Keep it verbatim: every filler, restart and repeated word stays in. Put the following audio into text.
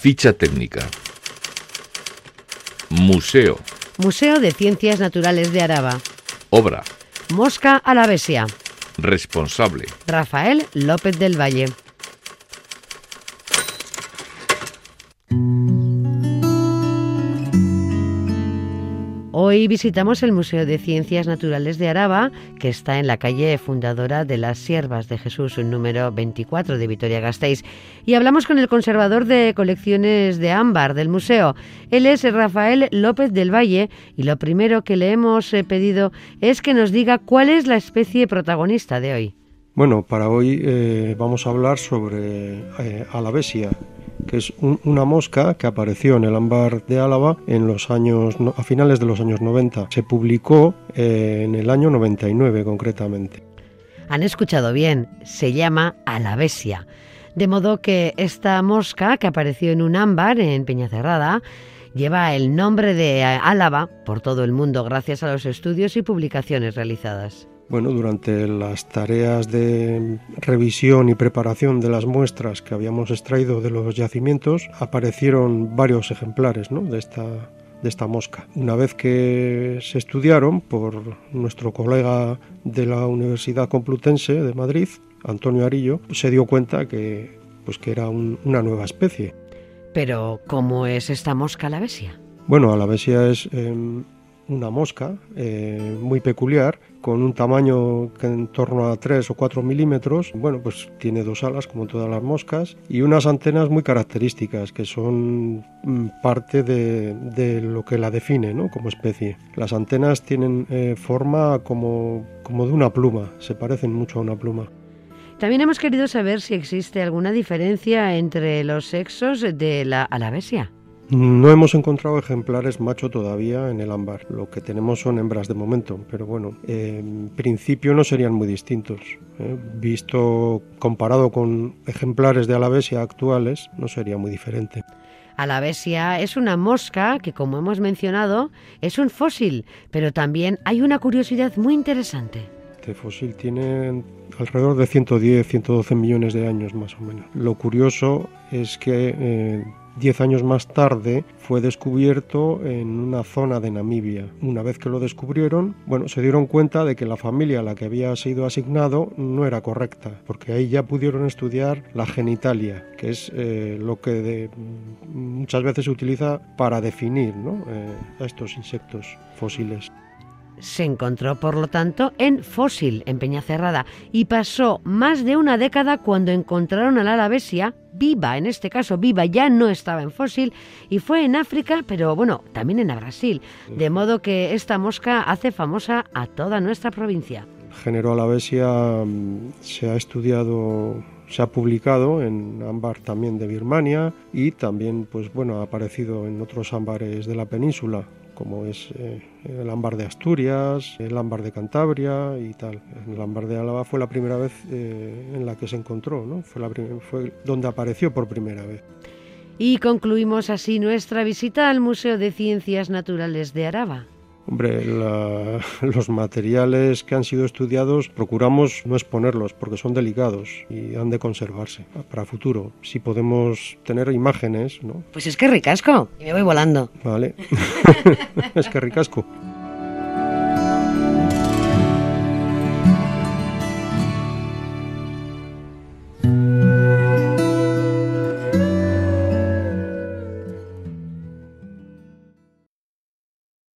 Ficha técnica. Museo. Museo de Ciencias Naturales de Araba. Obra. Mosca alabesia. Responsable. Rafael López del Valle. Hoy visitamos el Museo de Ciencias Naturales de Araba, que está en la calle Fundadora de las Siervas de Jesús, número veinticuatro de Vitoria-Gasteiz. Y hablamos con el conservador de colecciones de ámbar del museo. Él es Rafael López del Valle y lo primero que le hemos pedido es que nos diga cuál es la especie protagonista de hoy. Bueno, para hoy eh, vamos a hablar sobre eh, alabesia, que es un, una mosca que apareció en el ámbar de Álava en los años, a finales de los años noventa. Se publicó eh, en el año noventa y nueve concretamente. Han escuchado bien, se llama alabesia. De modo que esta mosca, que apareció en un ámbar en Peñacerrada, lleva el nombre de Álava por todo el mundo gracias a los estudios y publicaciones realizadas. Bueno, durante las tareas de revisión y preparación de las muestras que habíamos extraído de los yacimientos, aparecieron varios ejemplares, ¿no?, de esta, de esta mosca. Una vez que se estudiaron por nuestro colega de la Universidad Complutense de Madrid, Antonio Arillo, se dio cuenta que, pues, que era un, una nueva especie. Pero, ¿cómo es esta mosca alabesia? Bueno, alabesia es eh, una mosca eh, muy peculiar, con un tamaño que en torno a tres o cuatro milímetros. Bueno, pues tiene dos alas como todas las moscas y unas antenas muy características que son parte de, de lo que la define, ¿no?, como especie. Las antenas tienen eh, forma como, como de una pluma, se parecen mucho a una pluma. También hemos querido saber si existe alguna diferencia entre los sexos de la alabesia. No hemos encontrado ejemplares macho todavía en el ámbar. Lo que tenemos son hembras de momento, pero bueno, eh, en principio no serían muy distintos. ¿eh? Visto comparado con ejemplares de alabesia actuales, no sería muy diferente. Alabesia es una mosca que, como hemos mencionado, es un fósil, pero también hay una curiosidad muy interesante. Este fósil tiene alrededor de ciento diez, ciento doce millones de años más o menos. Lo curioso es que eh, diez años más tarde fue descubierto en una zona de Namibia. Una vez que lo descubrieron, bueno, se dieron cuenta de que la familia a la que había sido asignado no era correcta, porque ahí ya pudieron estudiar la genitalia, que es eh, lo que de, muchas veces se utiliza para definir, ¿no?, eh, a estos insectos fósiles. Se encontró, por lo tanto, en fósil, en Peñacerrada, y pasó más de una década cuando encontraron a la alabesia, viva, en este caso viva, ya no estaba en fósil, y fue en África, pero bueno, también en Brasil, de modo que esta mosca hace famosa a toda nuestra provincia. El género alabesia se ha estudiado, se ha publicado en ámbar también de Birmania y también, pues bueno, ha aparecido en otros ámbares de la península, como es eh, el ámbar de Asturias, el ámbar de Cantabria y tal. El ámbar de Álava fue la primera vez eh, en la que se encontró, ¿no? Fue, la prim- fue donde apareció por primera vez. Y concluimos así nuestra visita al Museo de Ciencias Naturales de Araba. Hombre, la, los materiales que han sido estudiados procuramos no exponerlos porque son delicados y han de conservarse para futuro. Si podemos tener imágenes, ¿no? Pues es que ricasco, y me voy volando. Vale, es que ricasco.